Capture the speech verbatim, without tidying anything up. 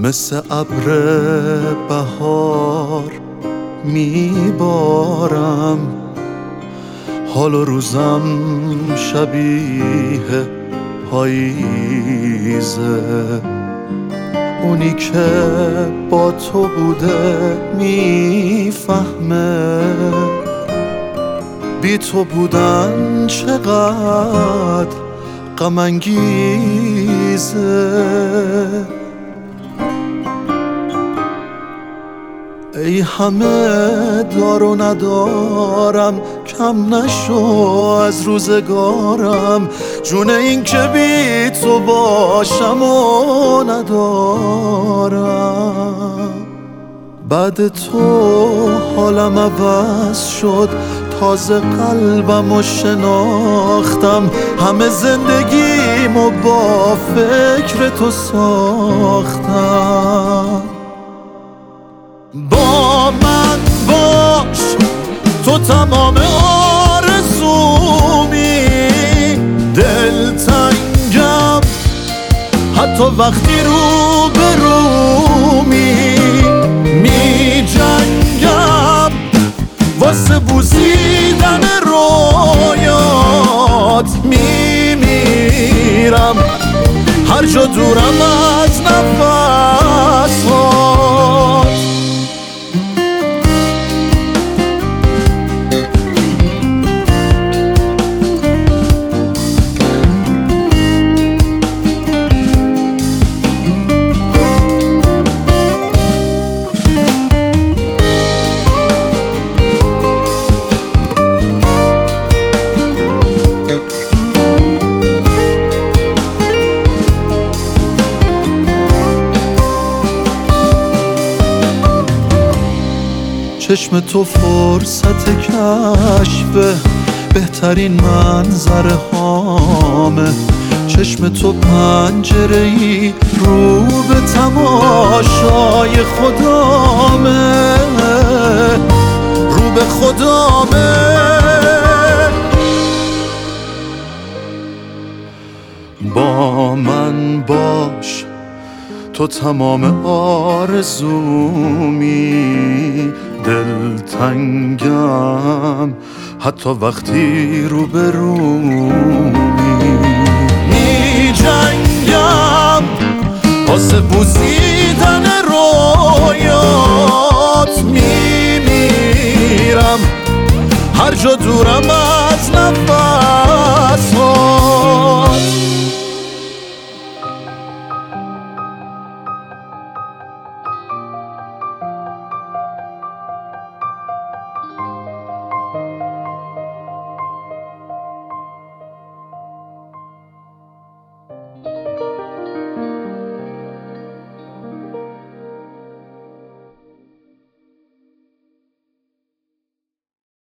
مثل ابر بهار میبارم، حال و روزم شبیه پاییزه. اونی که با تو بوده میفهمه بی تو بودن چقدر غم انگیزه. ای همه دار و ندارم، کم نشو از روزگارم، جون این که بی تو باشم و ندارم. بعد تو حالم عوض شد، تازه قلبم رو شناختم، همه زندگیمو با فکر تو ساختم. با من باش تو تمام آرزومی، دلتنگم حتی وقتی رو به رومی، می جنگم واسه بوسیدن رویات، می میرم هر جا دورم از نفسات. چشم تو فرصت کشف بهترین منظره هامه، چشم تو پنجره‌ای رو به تماشای خدامه، رو به خدامه. با من باش تو تمام آرزومی، دلتنگم حتی وقتی رو به رومی، می جنگم واسه بوسیدن رویات، می میرم هر جا دورم از نفس